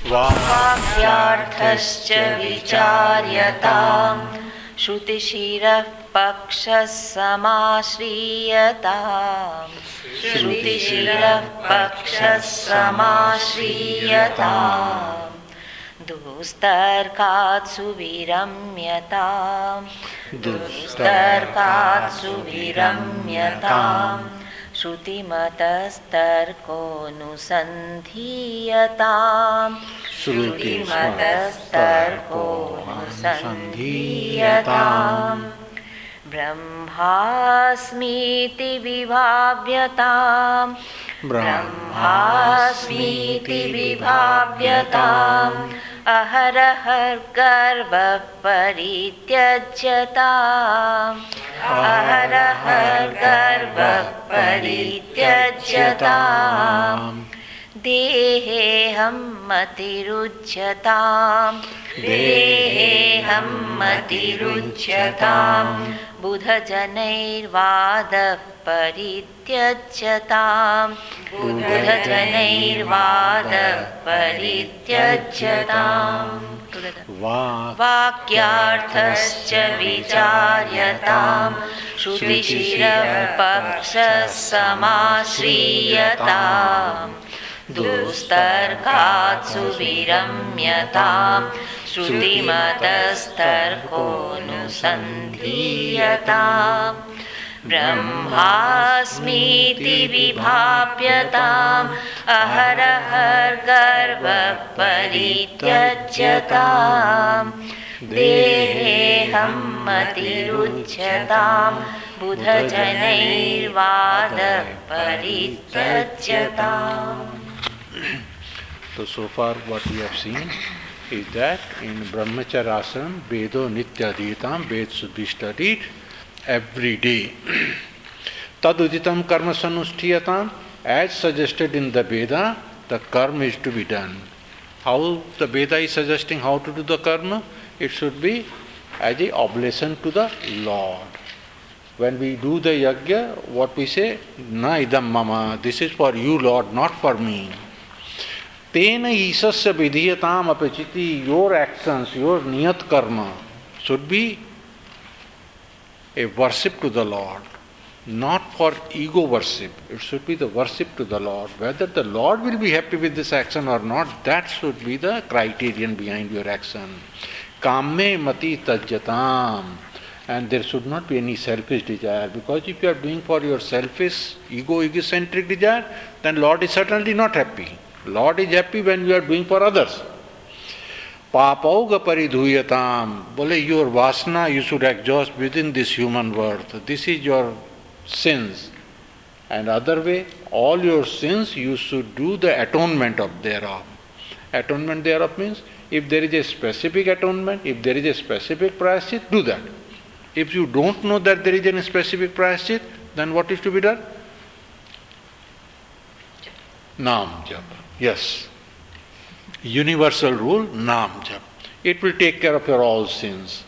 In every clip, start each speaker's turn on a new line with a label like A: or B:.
A: वाक्यार्थश्च विचार्यताम् श्रुतिशिरः पक्षः समाश्रीयताम् श्रुतिशिरः पक्षः समाश्रीयताम् दुस्तर्कात् सुविरम्यताम् दुस्तर्कात् सुविरम्यताम् श्रुतिमतस्तर्कोऽनुसन्धीयताम् श्रुतिमतस्तर्कोऽनुसन्धीयताम् ब्रह्मास्मीति विभाव्यताम् ब्रह्मास्मीति विभाव्यताम् अहरहर्गर्वः परित्यज्यताम् अहरहर्गर्वः परित्यज्यताम् देहेऽहं मतिरुच्यताम् देहेऽहं मतिरुच्यताम् बुधजनैर्वादः परित्यज्यताम् बुधजनैर्वादः परित्यज्यताम् वाक्यार्थश्च विचार्यताम् श्रुतिशिरः पक्षः समाश्रीयताम् दुस्तर्कात् सुविरम्यताम् श्रुतिमतस्तर्कोऽनुसन्धीयताम् ब्रह्मास्मीति विभाव्यताम् अहरहर्गर्वः परित्यज्यताम् देहेऽहं मतिरुच्यताम् बुधजनैर्वादः परित्यज्यताम्.
B: So far what we have seen is that in Brahmacharasana, Vedo Nityadhitam, Ved should be studied every day. Taduditam karma sanushthiyatam, as suggested in the Veda, the karma is to be done. How the Veda is suggesting how to do the karma? It should be as a oblation to the Lord. When we do the yajna, what we say? Na idam mama, this is for you Lord, not for me. Tena isasya vidhiyatam apachiti, your actions, your niyat karma should be a worship to the Lord, not for ego worship. It should be the worship to the Lord. Whether the Lord will be happy with this action or not, that should be the criterion behind your action. Kamme mati tajyatam. And there should not be any selfish desire, because if you are doing for your selfish, egocentric desire, then Lord is certainly not happy. Lord is happy when you are doing for others. Papauga paridhuyatam. Bole, your vasana you should exhaust within this human world. This is your sins. And other way, all your sins you should do the atonement of thereof. Atonement thereof means, if there is a specific atonement, if there is a specific prayashchit, do that. If you don't know that there is a specific prayashchit, then what is to be done? Nam japa. Yes. Universal rule, Nam japa. It will take care of your all sins.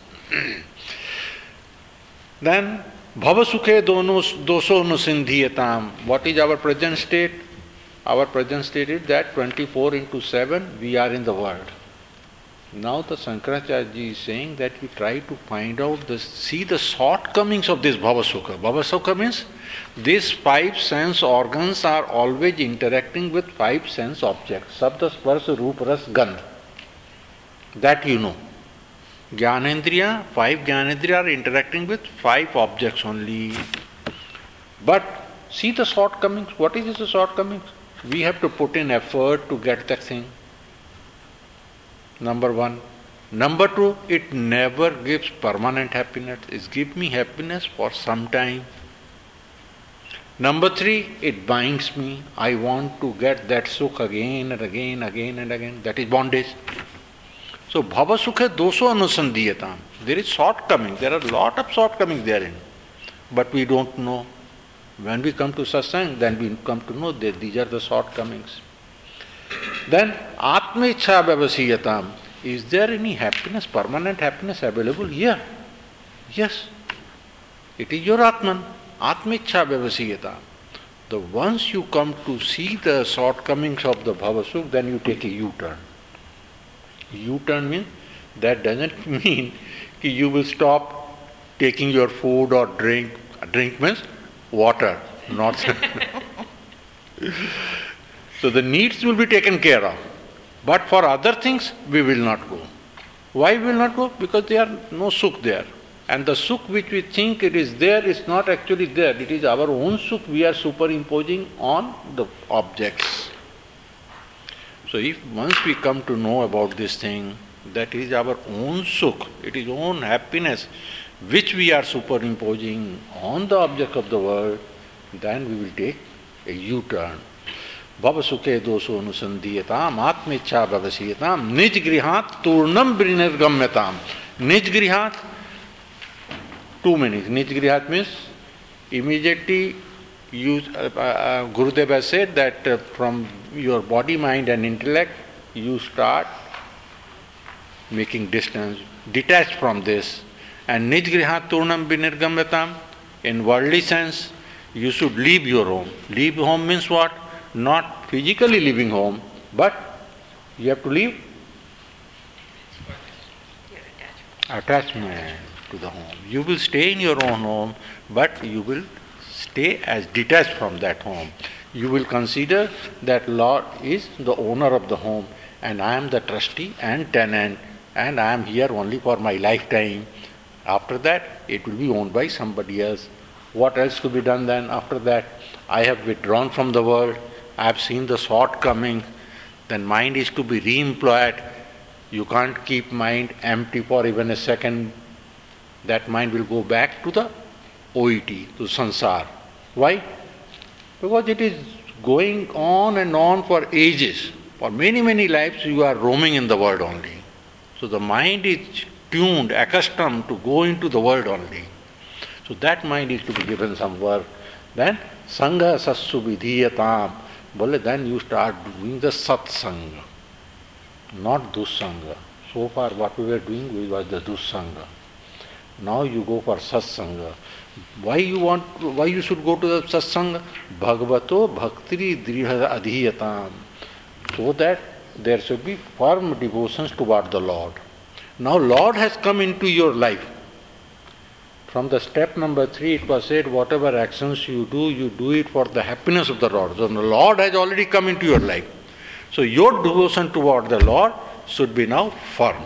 B: Then, bhavasukhe doso nusindhiyatam. What is our present state? Our present state is that 24 into 7 we are in the world. Now the Shankaracharya ji is saying that we try to find out, see the shortcomings of this bhavasukha. Bhavasukha means these 5 sense organs are always interacting with 5 sense objects. Sabda, Sparsa, Rupa, Ras, Gandha. That you know. Jnanendriya, 5 Jnanendriya are interacting with 5 objects only. But see the shortcomings. What is the shortcomings? We have to put in effort to get that thing. Number 1. Number 2, it never gives permanent happiness. It gives me happiness for some time. Number 3, it binds me. I want to get that sukh again and again, again and again. That is bondage. So, bhava sukha doso anusandhiyatam. There is shortcoming. There are a lot of shortcomings therein. But we don't know. When we come to satsang, then we come to know that these are the shortcomings. Then, Atma Ichha Vyavasiyatam. Is there any happiness, permanent happiness available here? Yes. It is your Atman. Atma Ichha Vyavasiyatam. Once you come to see the shortcomings of the Bhavasukh, then you take a U-turn. U-turn means, that doesn't mean that you will stop taking your food or drink. Drink means water, not. So the needs will be taken care of. But for other things, we will not go. Why we will not go? Because there are no sukh there. And the sukh which we think it is there is not actually there. It is our own sukh we are superimposing on the objects. So if once we come to know about this thing, that is our own sukh, it is own happiness which we are superimposing on the object of the world, then we will take a U-turn. Bhava sukhe doso anusandhiyatam atmecha bhavasiyatam nij grihat turnam vinirgamyatam. Nij grihat, two meanings. Nij grihat means immediately Gurudev has said that from your body, mind and intellect you start making distance, detached from this. And nij grihat turnam vinirgamyatam, in worldly sense, you should leave your home. Leave home means what? Not physically leaving home, but you have to leave attachment to the home. You will stay in your own home, but you will stay as detached from that home. You will consider that Lord is the owner of the home, and I am the trustee and tenant, and I am here only for my lifetime. After that, it will be owned by somebody else. What else to be done then after that? I have withdrawn from the world. I have seen the shortcoming. Then mind is to be re-employed. You can't keep mind empty for even a second. That mind will go back to the OET, to sansar. Why? Because it is going on and on for ages. For many, many lives you are roaming in the world only. So the mind is tuned, accustomed to go into the world only. So that mind is to be given some work. Then sangha sassu vidhiyatam. Then you start doing the satsanga, not dussanga. So far what we were doing was the dussanga. Now you go for satsanga. Why you should go to the satsanga? Bhagavato bhaktiri driha adhiyatam. So that there should be firm devotions toward the Lord. Now Lord has come into your life. From the step number 3 it was said, whatever actions you do it for the happiness of the Lord. So the Lord has already come into your life. So your devotion toward the Lord should be now firm.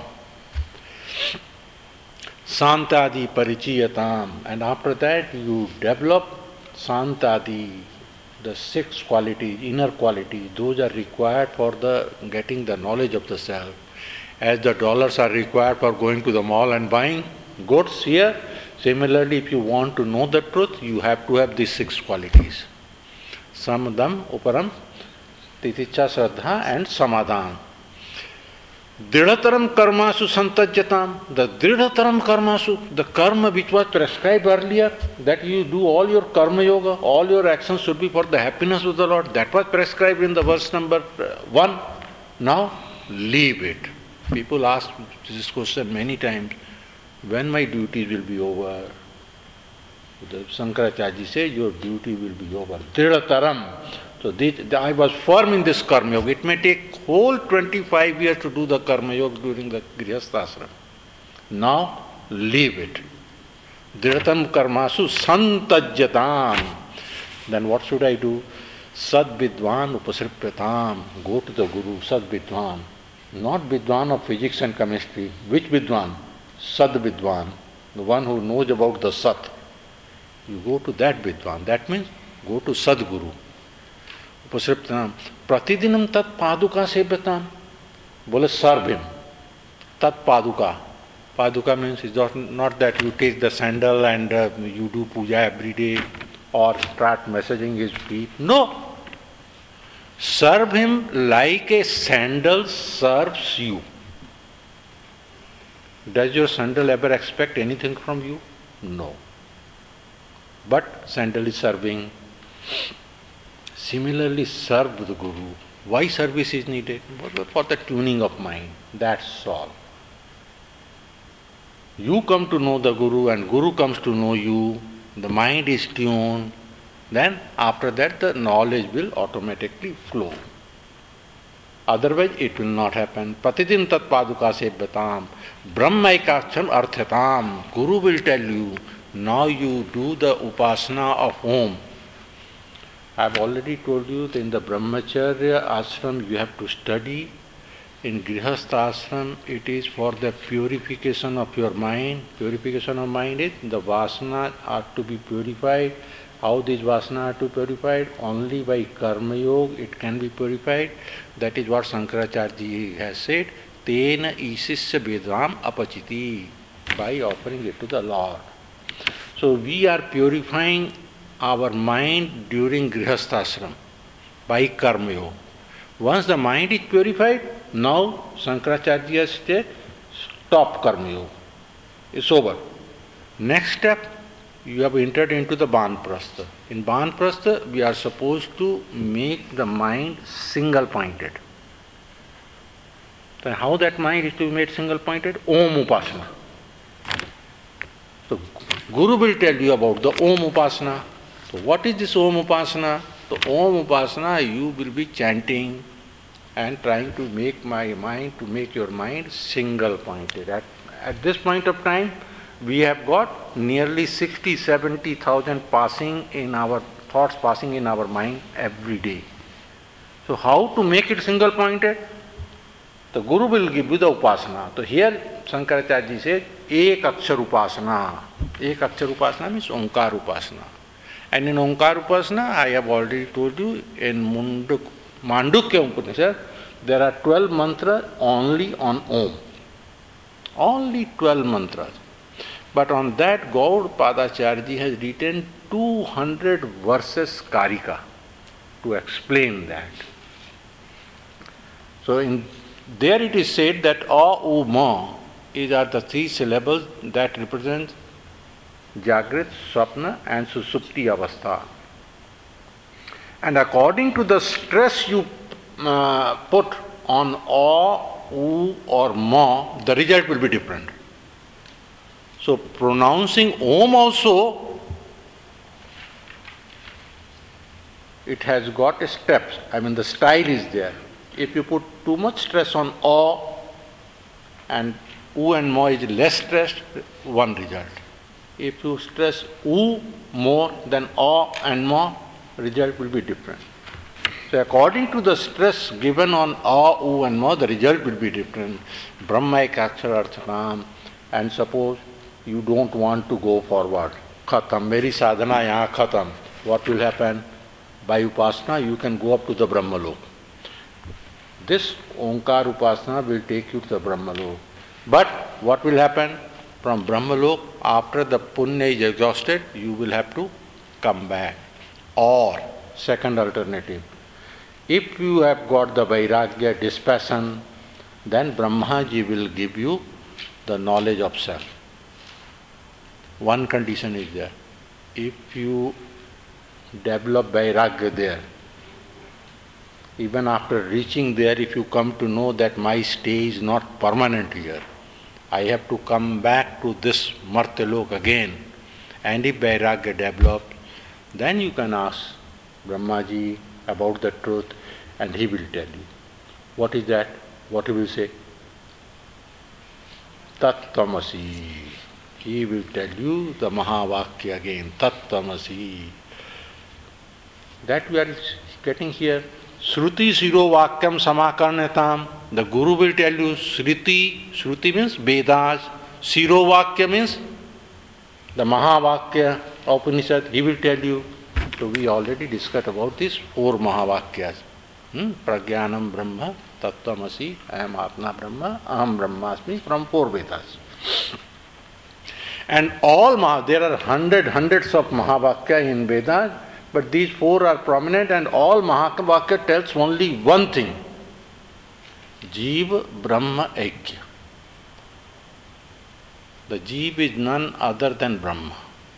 B: Santadi parichiyatam. And after that you develop santadi, the 6 qualities, inner qualities. Those are required for the getting the knowledge of the self. As the dollars are required for going to the mall and buying goods here, similarly, if you want to know the truth, you have to have these 6 qualities. Samadam, Uparam, Titicha, Shraddha and Samadhan. Dridhataram karmasu santajyatam. The dridhataram karmasu, the karma which was prescribed earlier, that you do all your karma yoga, all your actions should be for the happiness of the Lord. That was prescribed in the verse number 1. Now, leave it. People ask this question many times. When my duties will be over? The Shankaracharya says, your duty will be over. Dridhataram. So I was firm in this karma yoga. It may take whole 25 years to do the karma yoga during the Grihasthasram. Now, leave it. Dridhatam karmasu santajyatam. Then what should I do? Sad vidwan upasripyatam. Go to the Guru, Sad vidwan. Not vidwan of physics and chemistry. Which vidwan? Sad vidwan, the one who knows about the Sat. You go to that vidwan. That means go to Sadguru. Upasriptanam. Pratidinam tat paduka sebyatam. Bole serve him. Tat paduka. Paduka means it's not that you take the sandal and you do puja every day or start massaging his feet. No. Serve him like a sandal serves you. Does your sandal ever expect anything from you? No. But sandal is serving. Similarly, serve the Guru. Why service is needed? For the tuning of mind. That's all. You come to know the Guru and Guru comes to know you. The mind is tuned. Then after that the knowledge will automatically flow. Otherwise it will not happen. Pratidin tat paduka sevyatam brahmaikacham arthatam. Guru will tell you, now you do the upasana of Om. I have already told you that in the Brahmacharya ashram you have to study. In Grihastha ashram it is for the purification of your mind. Purification of mind is the vasana are to be purified. How these vasana are to be purified? Only by karma yoga it can be purified. That is what Shankaracharya ji has said. Tena isisya vedam apachiti. By offering it to the Lord. So we are purifying our mind during Grihastha ashram by karma yoga. Once the mind is purified, now Shankaracharya has said, stop karma yoga. It's over. Next step, you have entered into the Banprastha. In Banprastha, we are supposed to make the mind single pointed. Then how that mind is to be made single pointed? Om Upasana. So Guru will tell you about the Om Upasana. So what is this Om Upasana? The Om Upasana you will be chanting and trying to make your mind single pointed. At this point of time, we have got nearly 60,000-70,000 passing in our thoughts passing in our mind every day. So how to make it single pointed? The Guru will give you the upasana. So here Shankaracharya ji says, Ek Akshar Upasana. Ek Akshar Upasana means Onkar Upasana. And in Onkar Upasana, I have already told you, in Mandukya Upanishad, there are 12 mantras only on Om. Only 12 mantras. But on that, Gaudapadacharya ji has written 200 verses Karika to explain that. So there it is said that A, U, Ma are the three syllables that represent Jagrit, Swapna and Susupti Avastha. And according to the stress you put on A, U or Ma, the result will be different. So pronouncing Om also, it has got steps. The style is there. If you put too much stress on A and U and Ma is less stressed, one result. If you stress U more than A and Ma, result will be different. So according to the stress given on A, U and Ma, the result will be different. Brahmaikachara Arthanam. And suppose you don't want to go forward. Khatam. Meri sadhana yahan khatam. What will happen? By upasana, you can go up to the Brahmalok. This Onkar Upasana will take you to the Brahmalok. But what will happen? From Brahmalok, after the punya is exhausted, you will have to come back. Or, second alternative, if you have got the Vairagya, dispassion, then Brahmaji will give you the knowledge of self. One condition is there. If you develop Vairagya there, even after reaching there, if you come to know that my stay is not permanent here, I have to come back to this Martyalok again, and if Vairagya develops, then you can ask Brahmaji about the truth and he will tell you. What is that? What he will say? Tat-tvamasi. He will tell you the Mahavakya again. Tat-tvamasi. That we are getting here. Shruti Siro Vakyam Samakarnatam. The Guru will tell you Shruti. Shruti means Vedas. Siro Vakya means the Mahavakya Upanishad. He will tell you. So we already discussed about these 4 Mahavakyas. Pragyanam Brahma, Tattvamasi, Ayam Atma Brahma, Aham Brahmasmi, from 4 Vedas. And all there are hundreds of Mahavakya in Vedas, but these 4 are prominent, and all Mahavakya tells only one thing: Jeev Brahma Aikya. The Jeev is none other than Brahma.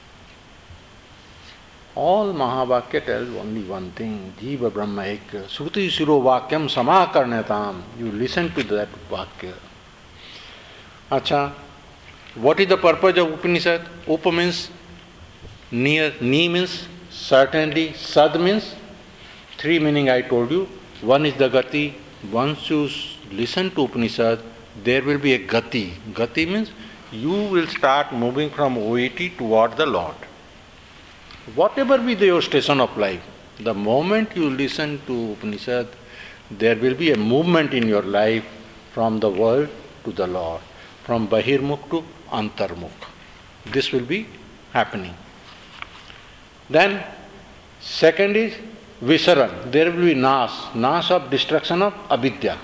B: All Mahavakya tells only one thing: Jeeva Brahma Aikya. Shruti Siro Vakyam Samakarnatam. You listen to that Vakya. Acha, what is the purpose of Upanishad? Upa means near, Ni means certainly, Sad means 3 meaning I told you. One is the Gati, once you listen to Upanishad, there will be a gati. Gati means you will start moving from OET toward the Lord. Whatever be your station of life, the moment you listen to Upanishad, there will be a movement in your life from the world to the Lord, from Bahirmukh to Antarmukh. This will be happening. Then, second is Visaran. There will be Nas of destruction of avidya.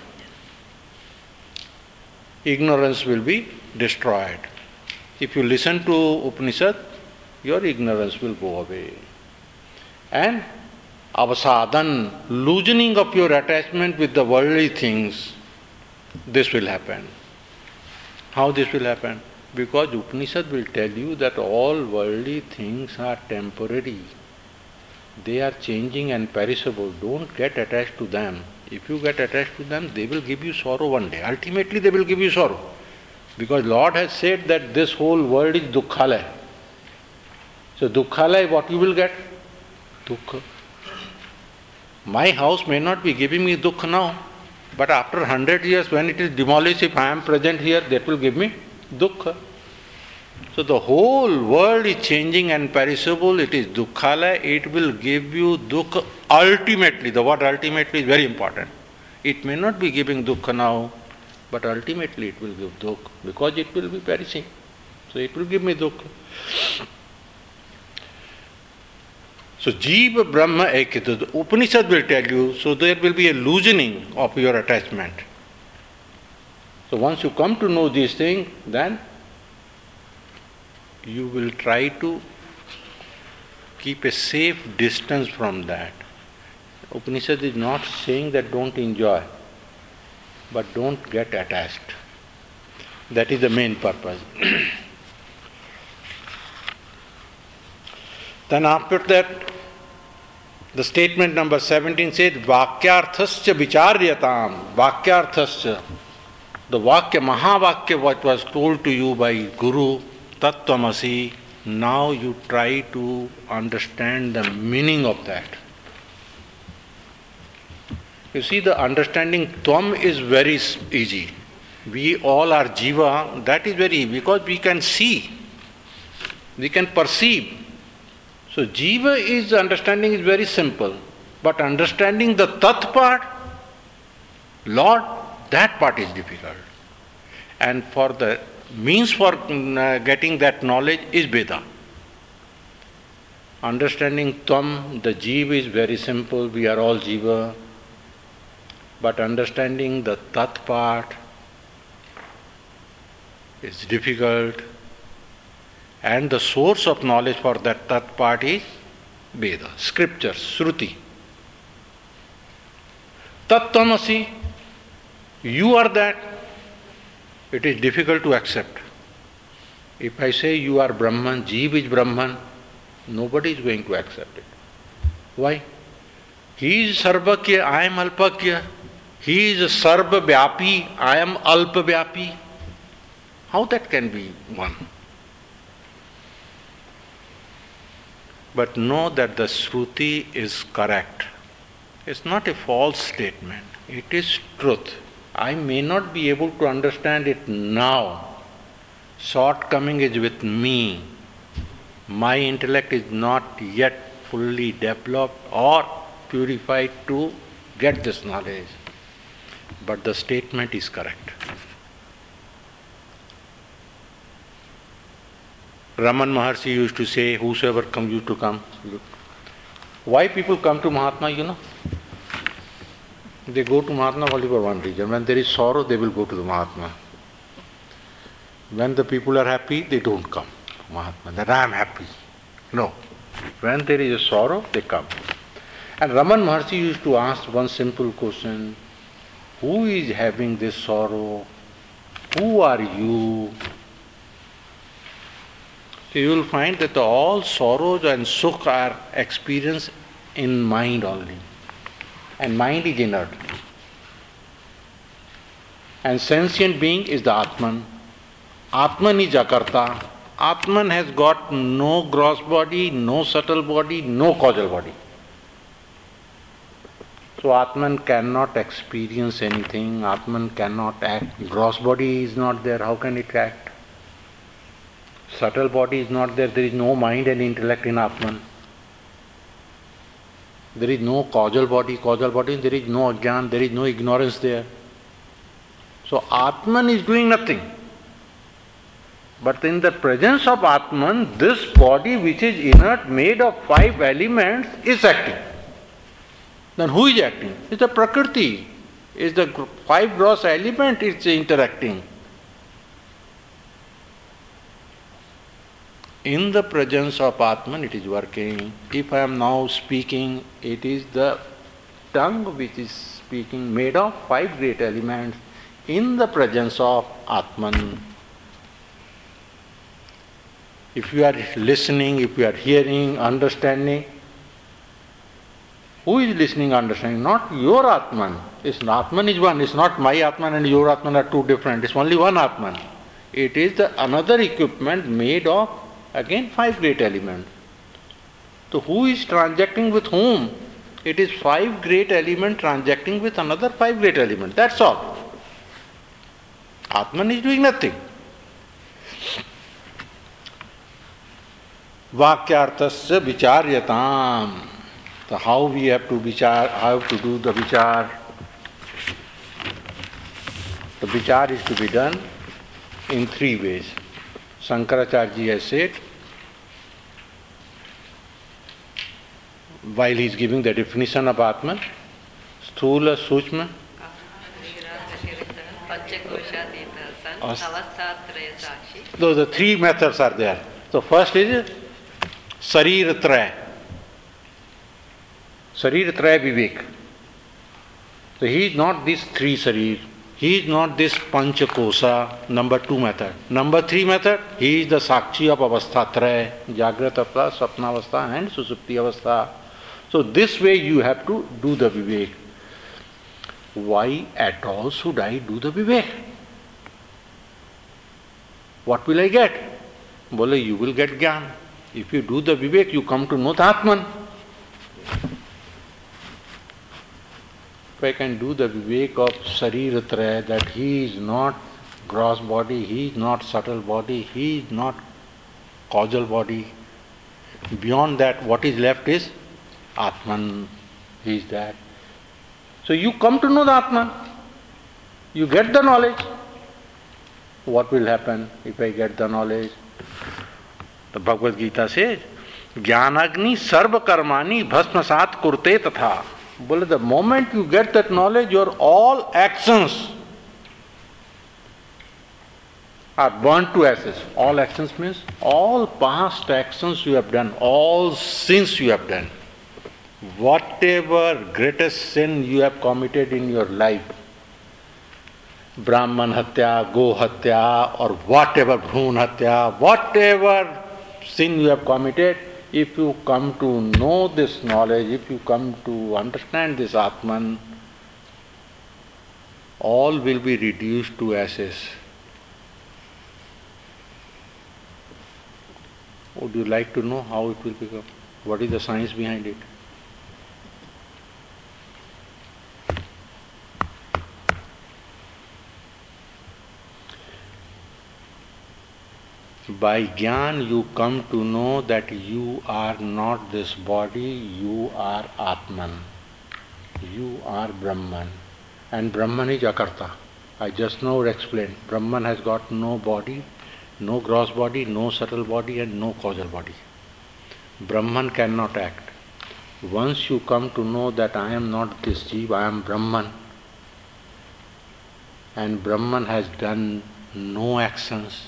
B: Ignorance will be destroyed. If you listen to Upanishad, your ignorance will go away. And Avasadan, loosening of your attachment with the worldly things, this will happen. How this will happen? Because Upanishad will tell you that all worldly things are temporary. They are changing and perishable. Don't get attached to them. If you get attached to them, they will give you sorrow one day. Ultimately, they will give you sorrow. Because Lord has said that this whole world is dukkhalaya. So dukkhalaya, what you will get? Dukkha. My house may not be giving me dukkha now, but after 100 years when it is demolished, if I am present here, that will give me dukkha. So the whole world is changing and perishable. It is dukkhalaya. It will give you dukkha ultimately. The word ultimately is very important. It may not be giving dukkha now, but ultimately it will give dukkha because it will be perishing. So it will give me dukkha. So Jiva Brahma Ekita, the Upanishad will tell you, so there will be a loosening of your attachment. So once you come to know these things, then you will try to keep a safe distance from that. Upanishad is not saying that don't enjoy, but don't get attached. That is the main purpose. Then after that, the statement number 17 says, Vakyarthascha vicharyatam. Vakyarthascha. The Vakya, Mahavakya, what was told to you by Guru, Tattvamasi, now you try to understand the meaning of that. You see, the understanding Tvam is very easy. We all are Jiva, that is very easy because we can see, we can perceive. So Jiva is, understanding is very simple. But understanding the Tat part, Lord, that part is difficult. And for the means for getting that knowledge is Veda. Understanding Tvam, the Jiva is very simple, we are all Jiva. But understanding the Tat part is difficult. And the source of knowledge for that Tat part is Veda, scriptures, Shruti. Tattvamasi, you are that. It is difficult to accept. If I say you are Brahman, Jeev is Brahman, nobody is going to accept it. Why? He is Sarvakya, I am Alpakya. He is Sarva Vyapi, I am Alpa Vyapi. How that can be one? But know that the Shruti is correct. It's not a false statement. It is truth. I may not be able to understand it now. Shortcoming is with me. My intellect is not yet fully developed or purified to get this knowledge. But the statement is correct. Raman Maharshi used to say, whosoever comes you to come. Why people come to Mahatma, you know? They go to Mahatma only for one reason. When there is sorrow, they will go to the Mahatma. When the people are happy, they don't come to Mahatma. That I am happy. No. When there is a sorrow, they come. And Raman Maharshi used to ask one simple question. Who is having this sorrow? Who are you? So you will find that all sorrows and sukh are experienced in mind only. And mind is inert. And sentient being is the Atman. Atman is Jakarta. Atman has got no gross body, no subtle body, no causal body. So Atman cannot experience anything, Atman cannot act. Gross body is not there, how can it act? Subtle body is not there, there is no mind and intellect in Atman. There is no causal body, there is no ajnan, there is no ignorance there. So Atman is doing nothing. But in the presence of Atman, this body which is inert, made of 5 elements, is acting. Then who is acting? It's the Prakriti. It's the 5 gross element, it's interacting. In the presence of Atman, it is working. If I am now speaking, it is the tongue which is speaking, made of 5 great elements, in the presence of Atman. If you are listening, if you are hearing, understanding, who is listening, understanding? Not your Atman. Atman is one. It's not my Atman and your Atman are two different. It's only one Atman. It is another equipment made of, again, 5 great elements. So who is transacting with whom? It is 5 great elements transacting with another 5 great elements. That's all. Atman is doing nothing. Vakyarthasya vicharyatam. So how we have to vichar, how to do the vichar? The vichar is to be done in 3 ways. Shankaracharya has said, while he is giving the definition of Atman, Sthula, Sushma, those the 3 methods are there. So first is Sarir Traya. Sarir Traya Vivek. So he is not this 3 Sarir. He is not this Panchakosa, number 2 method. Number 3 method, he is the Sakshi of Avastha Traya, Jagrata Avastha, Sapna Avastha and Susupti Avastha. So this way you have to do the Vivek. Why at all should I do the Vivek? What will I get? Bole, you will get Gyan. If you do the Vivek, you come to know the Atman. If I can do the Vivek of Sariratraya, that he is not gross body, he is not subtle body, he is not causal body. Beyond that, what is left is Atman. He is that. So you come to know the Atman. You get the knowledge. What will happen if I get the knowledge? The Bhagavad Gita says, Jnanagni sarva karmani bhasmasat kurte tatha. Well, the moment you get that knowledge, your all actions are burnt to ashes. All actions means all past actions you have done, all sins you have done. Whatever greatest sin you have committed in your life, Brahman Hatya, Go Hatya, or whatever, Bhrun Hatya, whatever sin you have committed, if you come to know this knowledge, if you come to understand this Atman, all will be reduced to ashes. Would you like to know how it will become? What is the science behind it? By Jnana you come to know that you are not this body, you are Atman. You are Brahman. And Brahman is Akarta. I just now explained. Brahman has got no body, no gross body, no subtle body and no causal body. Brahman cannot act. Once you come to know that I am not this Jeev, I am Brahman, and Brahman has done no actions,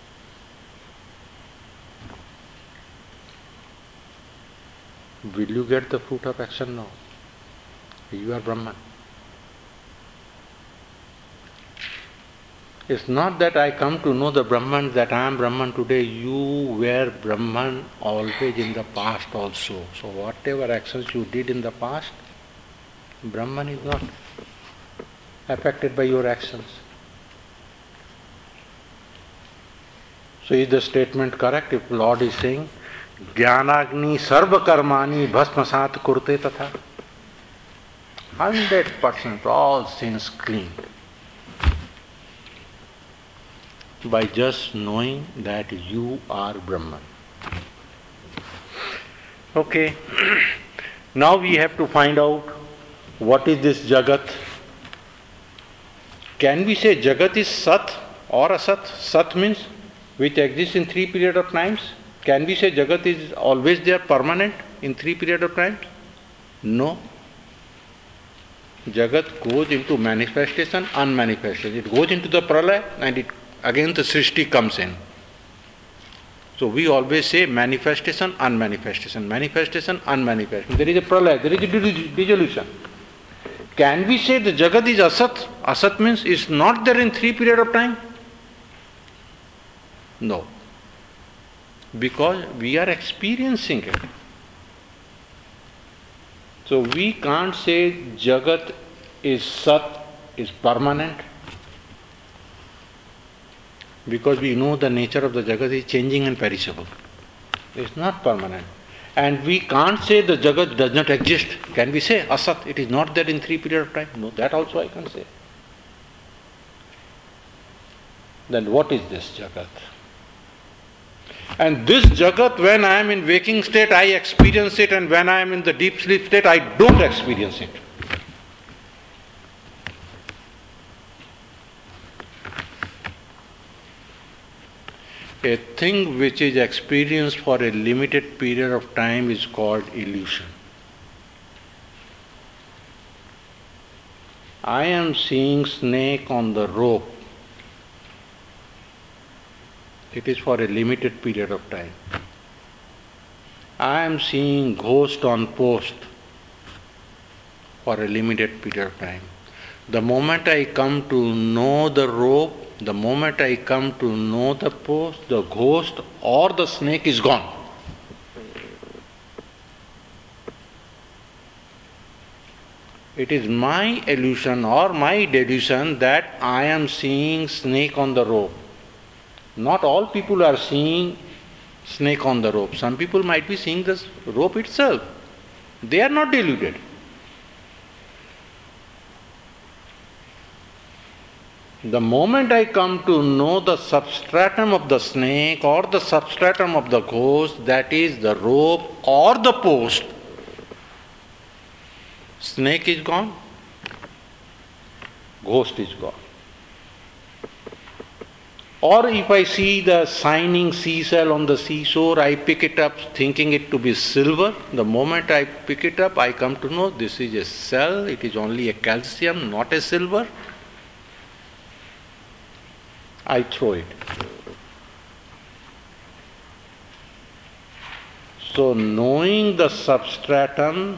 B: will you get the fruit of action now? You are Brahman. It's not that I come to know the Brahman, that I am Brahman today. You were Brahman always in the past also. So whatever actions you did in the past, Brahman is not affected by your actions. So is the statement correct if Lord is saying, Jnanagni sarva karmani bhasmasat kurte tatha? 100% all sins clean. By just knowing that you are Brahman. Okay. Now we have to find out what is this Jagat. Can we say Jagat is Sat or Asat? Sat means which exists in 3 periods of times. Can we say Jagat is always there, permanent in 3 periods of times? No. Jagat goes into manifestation, unmanifestation. It goes into the pralaya and again the srishti comes in. So we always say manifestation, unmanifestation, manifestation, unmanifestation. There is a pralaya, there is a dissolution. Can we say the Jagat is Asat? Asat means it's not there in 3 periods of time? No. Because we are experiencing it. So we can't say Jagat is Sat, is permanent. Because we know the nature of the Jagat is changing and perishable. It's not permanent. And we can't say the Jagat does not exist. Can we say Asat, it is not there in 3 periods of time? No, that also I can say. Then what is this Jagat? And this Jagat, when I am in waking state, I experience it, and when I am in the deep sleep state, I don't experience it. A thing which is experienced for a limited period of time is called illusion. I am seeing snake on the rope. It is for a limited period of time. I am seeing ghost on post for a limited period of time. The moment I come to know the rope, the moment I come to know the post, the ghost or the snake is gone. It is my illusion or my delusion that I am seeing snake on the rope. Not all people are seeing snake on the rope. Some people might be seeing the rope itself. They are not deluded. The moment I come to know the substratum of the snake or the substratum of the ghost, that is the rope or the post, snake is gone, ghost is gone. Or if I see the shining seashell on the seashore, I pick it up thinking it to be silver. The moment I pick it up, I come to know this is a shell, it is only a calcium, not a silver. I throw it. So knowing the substratum,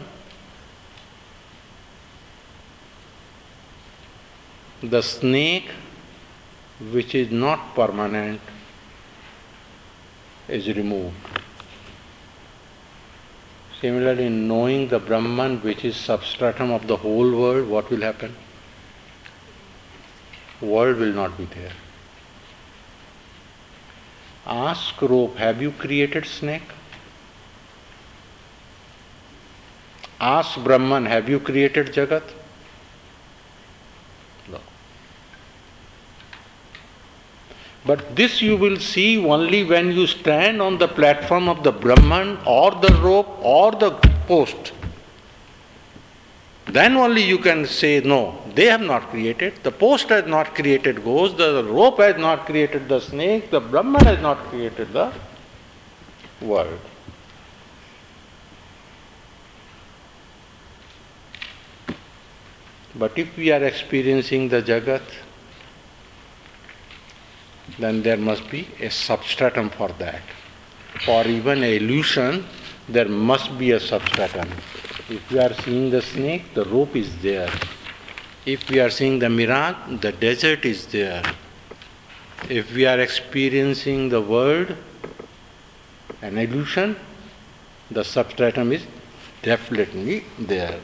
B: the snake, which is not permanent, is removed. Similarly, knowing the Brahman, which is substratum of the whole world, what will happen? World will not be there. Ask rope, have you created snake? Ask Brahman, have you created Jagat? No. But this you will see only when you stand on the platform of the Brahman or the rope or the post. Then only you can say, no, they have not created. The post has not created ghost, the rope has not created the snake, the Brahman has not created the world. But if we are experiencing the Jagat, then there must be a substratum for that. For even an illusion, there must be a substratum. If we are seeing the snake, the rope is there. If we are seeing the mirage, the desert is there. If we are experiencing the world, an illusion, the substratum is definitely there.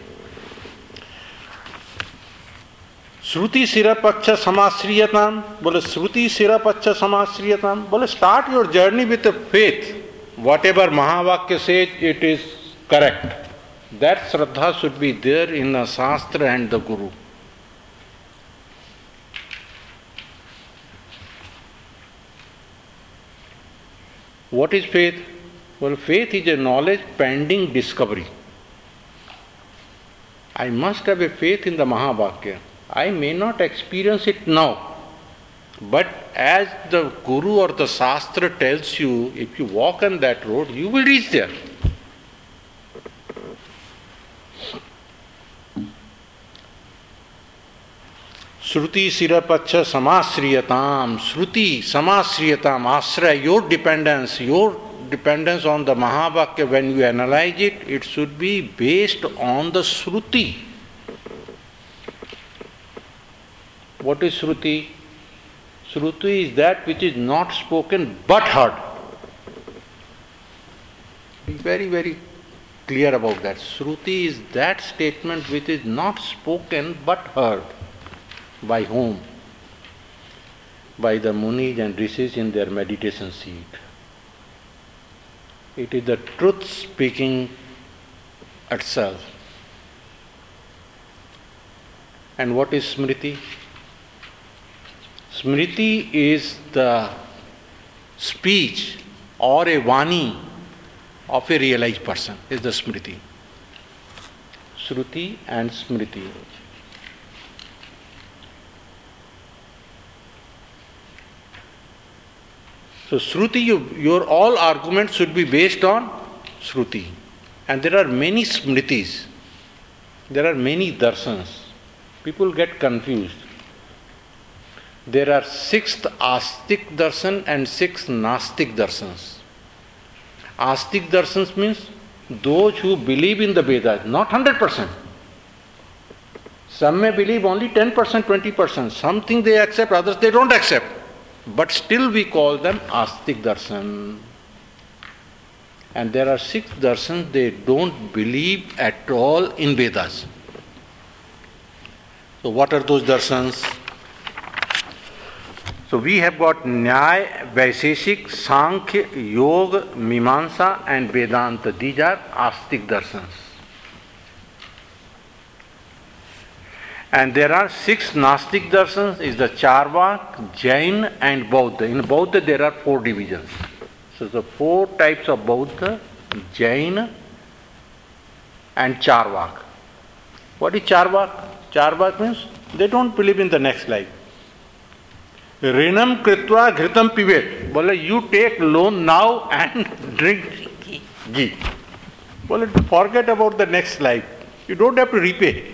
B: Shruti Sirapaksha Samasriyatam. Bole Shruti Sirapaksha Samasriyatam. Bole start your journey with a faith. Whatever Mahavakya says, it is correct. That Shraddha should be there in the Shastra and the Guru. What is faith? Well, faith is a knowledge pending discovery. I must have a faith in the Mahavakya. I may not experience it now, but as the Guru or the Shastra tells you, if you walk on that road, you will reach there. Shruti Sirapacha Samasriyatam. Shruti Samasriyatam. Ashraya, your dependence on the Mahavakya, when you analyze it, it should be based on the Shruti. What is Shruti? Shruti is that which is not spoken but heard. Be very, very clear about that. Shruti is that statement which is not spoken but heard. By whom? By the Munis and Rishis in their meditation seat. It is the truth speaking itself. And what is Smriti? Smriti is the speech or a Vani of a realized person, is the Smriti. Shruti and Smriti. So Shruti, your all arguments should be based on Shruti. And there are many Smritis. There are many darshans. People get confused. There are 6 Astik darshan and 6 Nastik darshans. Astik darshans means those who believe in the Vedas, not 100%. Some may believe only 10%, 20%. Something they accept, others they don't accept. But still we call them Astik darshan. And there are 6 darshans, they don't believe at all in Vedas. So what are those darshans? So we have got Nyaya, Vaisheshik, Sankhya, Yoga, Mimamsa and Vedanta. These are Astik darshans. And there are 6 Nastik darshans, is the Charvak, Jain and Bauddha. In Bauddha there are 4 divisions. So the 4 types of Bauddha, Jain and Charvak. What is Charvak? Charvak means they don't believe in the next life. Rinam kritva ghritam pivet. Well, you take loan now and drink ghee. Well, forget about the next life. You don't have to repay.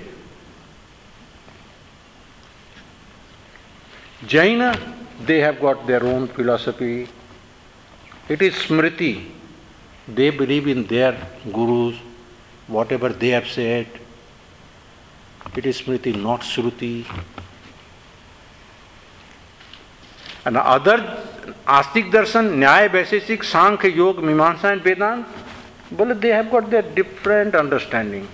B: Jaina, they have got their own philosophy. It is Smriti. They believe in their gurus, whatever they have said. It is Smriti, not Shruti. And other Astik darshan, Nyaya, Vaisheshik, Sankhya, Yoga, Mimamsa and Vedanta, well, they have got their different understanding.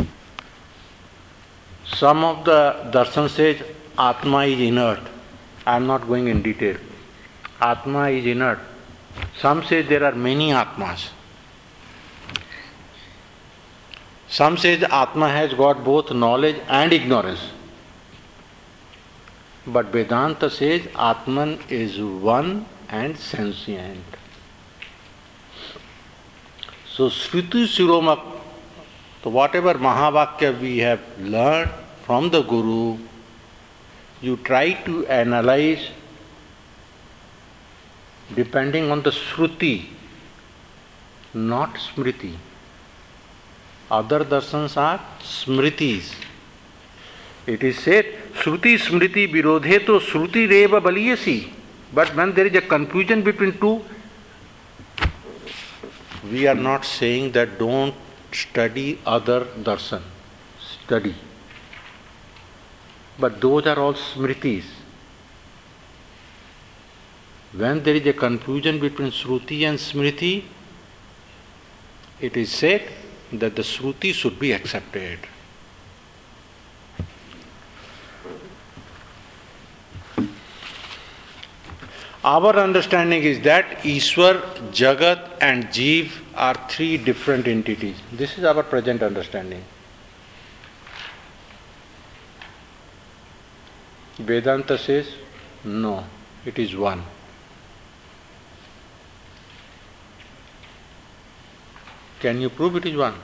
B: Some of the darshan says Atma is inert. I am not going in detail. Atma is inert. Some say there are many Atmas. Some say Atma has got both knowledge and ignorance. But Vedanta says Atman is one and sentient. So Shruti Shiromak, so whatever Mahavakya we have learned from the Guru, you try to analyze depending on the Shruti, not Smriti. Other darshans are Smritis. It is said, Shruti Smriti Virodhe to Shruti Reva Baliyasi. But when there is a confusion between two, we are not saying that don't study other darshan. Study. But those are all Smritis. When there is a confusion between Shruti and Smriti, it is said that the Shruti should be accepted. Our understanding is that Ishwar, Jagat and Jeev are three different entities. This is our present understanding. Vedanta says, no, it is one. Can you prove it is one?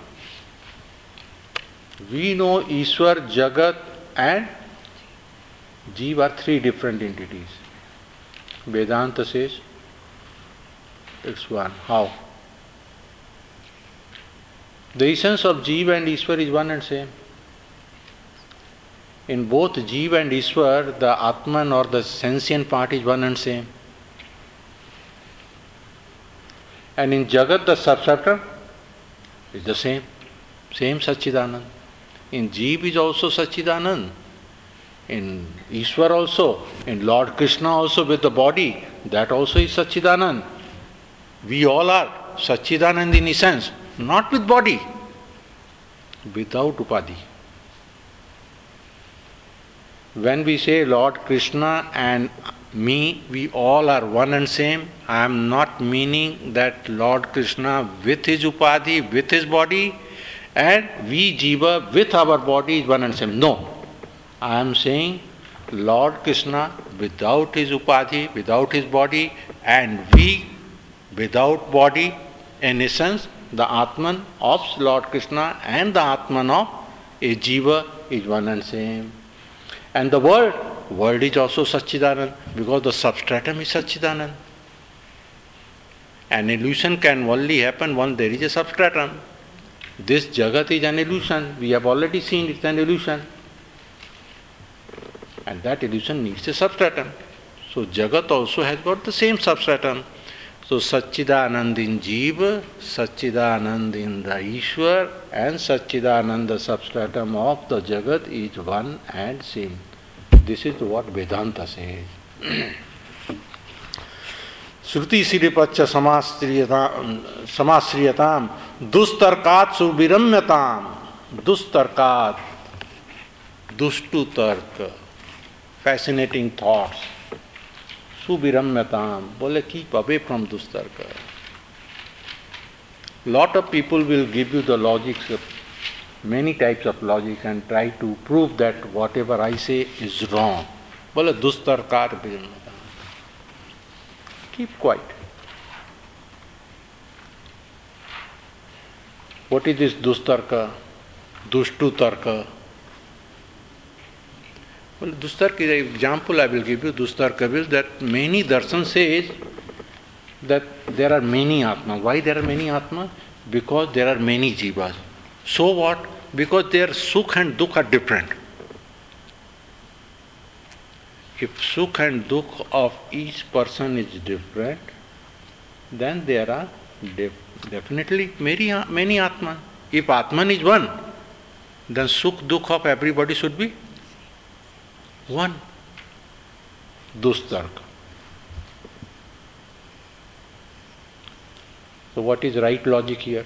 B: We know Ishwar, Jagat and Jeev are three different entities. Vedanta says it's one. How? The essence of Jeev and Ishwar is one and same. In both Jeev and Ishwar, the Atman or the sentient part is one and same. And in Jagat, the substratum is the same. Same Satchidanand. In Jeev is also Satchidanand. In Ishwar also, in Lord Krishna also with the body, that also is Satchidanand. We all are Satchidanand in essence, not with body, without Upadhi. When we say Lord Krishna and me, we all are one and same. I am not meaning that Lord Krishna with his Upadhi, with his body, and we Jiva with our body is one and same. No. I am saying Lord Krishna without his Upadhi, without his body, and we without body, in essence, the Atman of Lord Krishna and the Atman of a Jiva is one and same. And the world is also Satchidanand because the substratum is Satchidanand. An illusion can only happen when there is a substratum. This Jagat is an illusion. We have already seen it's an illusion. And that illusion needs a substratum. So Jagat also has got the same substratum. So Satchidanand in Jiva, Satchidanand in the Ishwar, and Satchidanand, the substratum of the Jagat, is one and same. This is what Vedanta says. Shruti Siripacha Samasriyatam Dustarkat Suviramyatam Dustarkat Dushtu Tarka, fascinating thoughts. Suviramyatam, bole keep away from Dustarka. Lot of people will give you the logics of many types of logic and try to prove that whatever I say is wrong. Bole Dustarka Viramyatam. Keep quiet. What is this Dustarka? Dushtu Tarka? Well, Dustarka is an example I will give you. Dustarka is that many darshan says that there are many Atmas. Why there are many Atmas? Because there are many Jivas. So what? Because their Sukh and Dukh are different. If Sukh and Dukh of each person is different, then there are definitely many Atman. If Atman is one, then Sukh, Dukh of everybody should be one. Dustarka. So what is right logic here?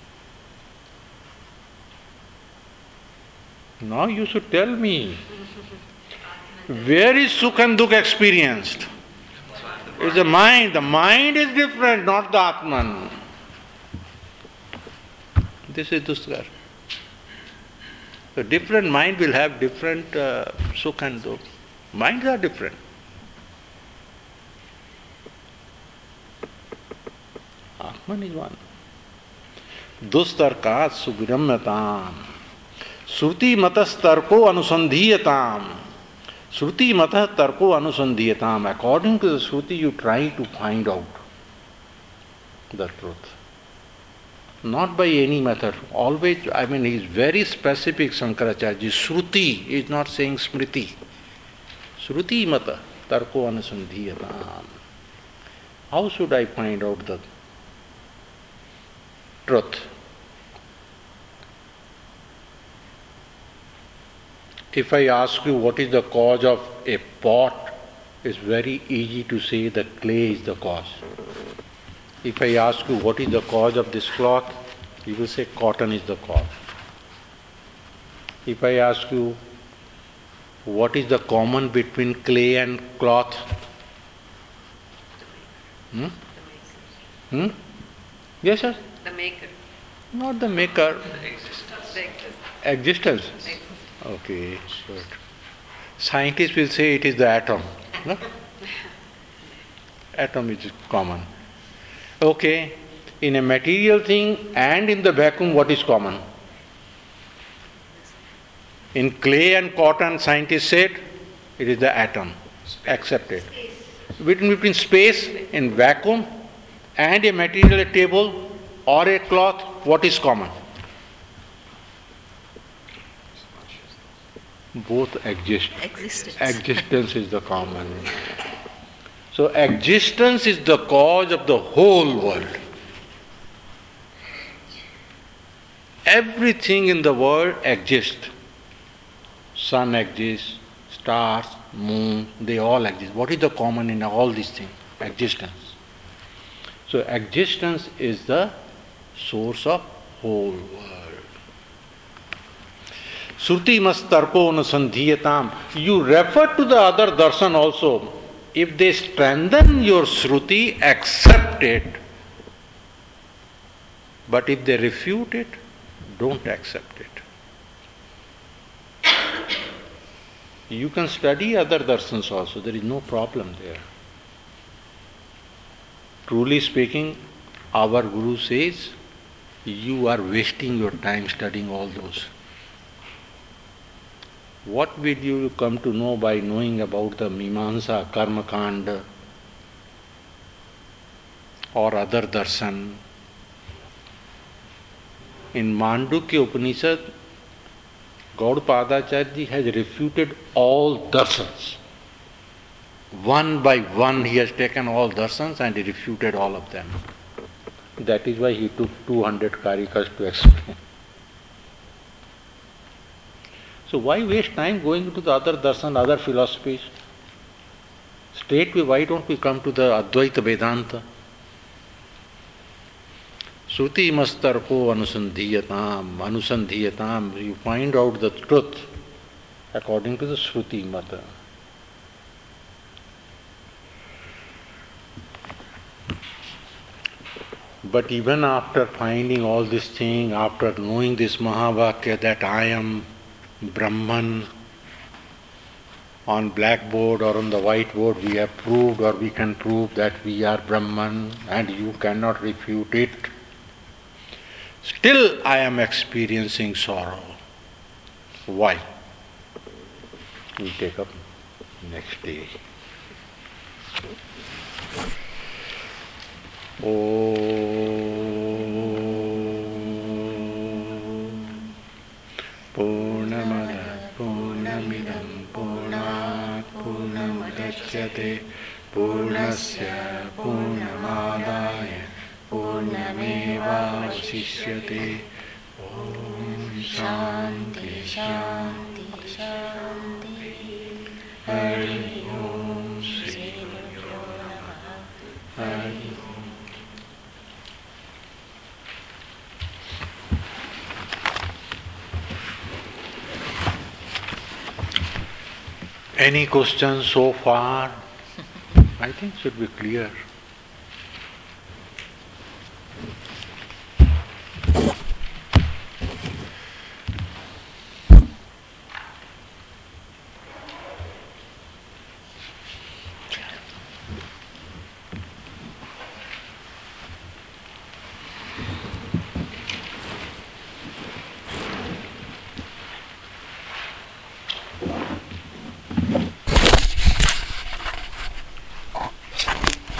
B: Now you should tell me. Where is Sukh and Dukh experienced? It's the mind. The mind is different, not the Atman. This is Dustar. So different mind will have different Sukh and Dukh. Minds are different. Atman is one. Dustarkat suviramyatam. Shruti matas tarko anusandhiyatam. Shruti matah tarko anusandhiyatam. According to the Shruti, you try to find out the truth. Not by any method. Always, he is very specific, Shankaracharya. Shruti is not saying Smriti. Shruti matah tarko anusandhiyatam. How should I find out the truth? If I ask you what is the cause of a pot, it's very easy to say that clay is the cause. If I ask you what is the cause of this cloth, you will say cotton is the cause. If I ask you what is the common between clay and cloth, Hmm? Hmm? Yes, sir?
C: The maker.
B: Not the maker.
C: The existence.
B: Existence. Okay, good. Scientists will say it is the atom. No? Atom is common. Okay, in a material thing and in the vacuum, what is common? In clay and cotton, scientists said it is the atom. Accepted. Between space in vacuum and a material, a table or a cloth, what is common? Both exist. Existence is the common. So existence is the cause of the whole world. Everything in the world exists. Sun exists, stars, moon, they all exist. What is the common in all these things? Existence. So existence is the source of whole world. Shruti mastarko anusandhiyatam. You refer to the other darshan also. If they strengthen your Shruti, accept it. But if they refute it, don't accept it. You can study other darshans also, there is no problem there. Truly speaking, our Guru says, you are wasting your time studying all those. What will you come to know by knowing about the Mimamsa, Karma Kanda, or other darshan? In Mandukya Upanishad, Gaudapadacharya ji has refuted all darshans. One by one he has taken all darshans and he refuted all of them. That is why he took 200 karikas to explain. So why waste time going into the other darshan, other philosophies? Straightway, why don't we come to the Advaita Vedanta? Shruti mastarko anusandhiyatam. You find out the truth according to the Shruti mata. But even after finding all this thing, after knowing this Mahavakya that I am Brahman, on blackboard or on the whiteboard we have proved or we can prove that we are Brahman and you cannot refute it. Still I am experiencing sorrow. Why? We'll take up next day. Purnamada Purnamidam Purnat Purnamudachyate Purnasya Purnamadaya Purnameva Vasishyate. Om Shanti Shanti Shanti. Hari Om Shri Guru Namaha. Hari Om. Any questions so far? I think should be clear.